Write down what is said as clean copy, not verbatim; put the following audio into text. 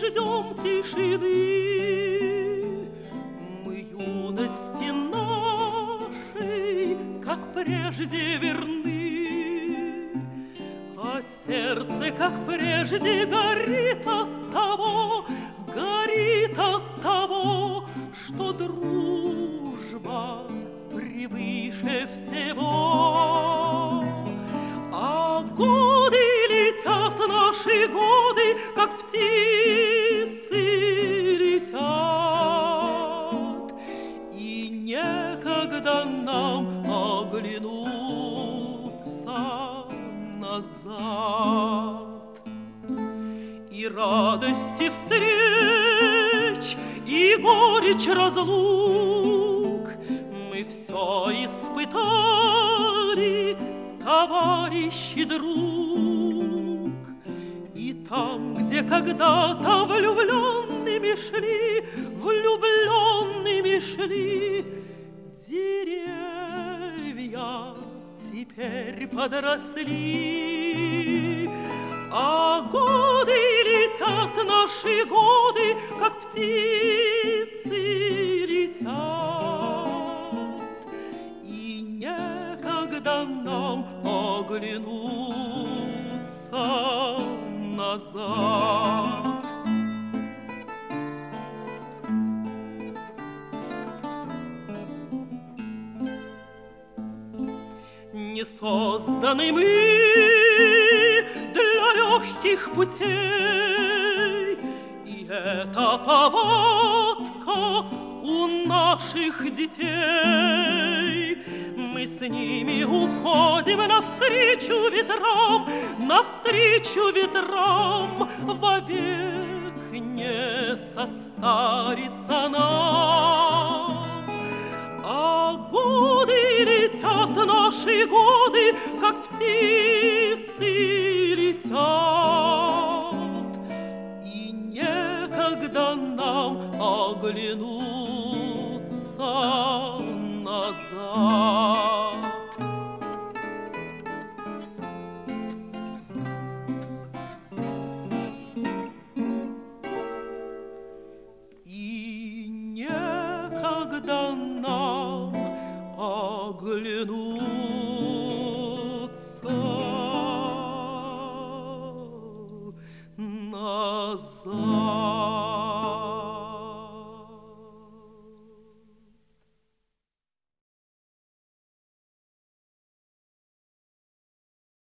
ждем тишины. Мы юности нашей, как прежде, верны, а сердце, как прежде, горит от того, что дружба превыше всего. А годы летят, наши годы, как птицы летят, и некогда нам оглянуться назад. И радости встреч, и горечь разлук мы все испытали, товарищ и друг. И там, где когда-то влюбленными шли, деревья теперь подросли. А годы летят, наши годы, как птицы летят, и некогда нам оглянуться назад. Не созданы мы для легких путей, и эта повадка у наших детей. Мы с ними уходим навстречу ветрам, вовек не состарится нам. А годы летят, наши годы, как птицы летят, и некогда нам оглянуться назад. И некогда нам оглянуться назад.